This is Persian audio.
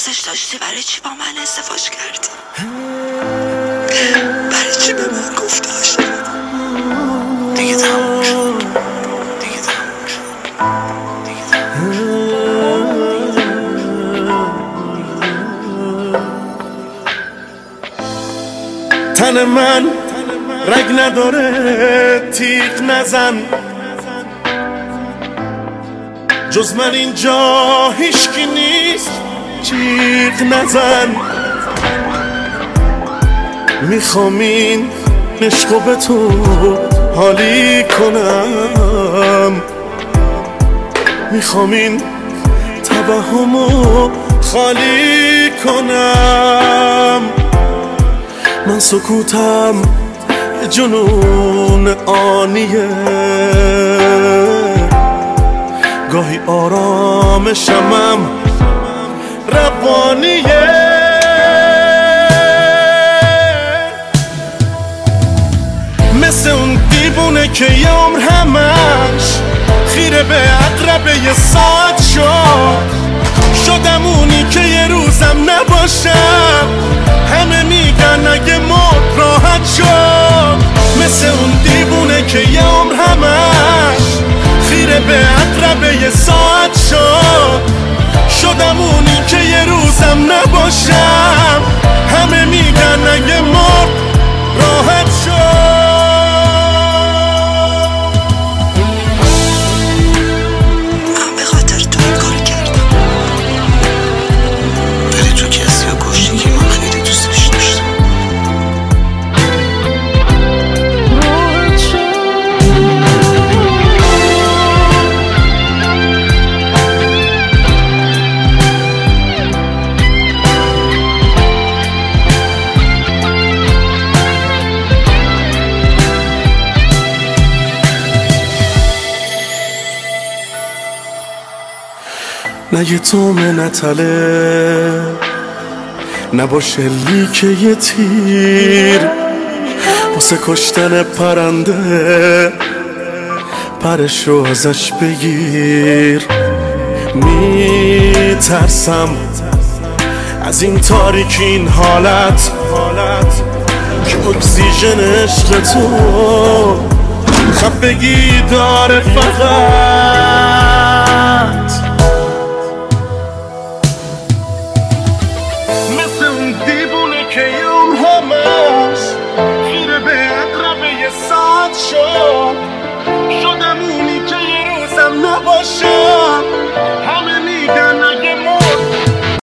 دوستش داشتی برای چی با من ازدواج کردی؟ برای چی به من گفتی عاشقم؟ دیگه تموم شد. تن من رگ نداره، تیغ نزن، جز من اینجا هیچکی نیست، جیغ نزن. میخوام این عشقو به تو حالی کنم، میخوام این توهمو خالی کنم. من سکوتم یه جنون آنیه، گاهی آرامشمم روانیه. مثل اون دیوونه که یه عمر همش خیره به عقربه یه ساعت شدم اونی که یه روزم نباشم. همه میگن اگه مرد راحت شد. مثل اون دیوونه که یه عمر همش خیره به عقربه یه ساعت شدم اونی که یه روزم نباشم. همه میگن اگه مرد راحت شد. من به خاطر تو این کار کردم، ولی تو کسی رو کشتی که من خیلی دوستش داشتم. نه یه تومه نتله، نباشه لیک یه تیر واسه کشتن پرنده، پرشو ازش بگیر. میترسم از این تاریکی، این حالت که اکسیژن عشق تو خفگی داره فقط. مثل اون دیوونه که یوم همش خیره به عقربه یه ساعت شدم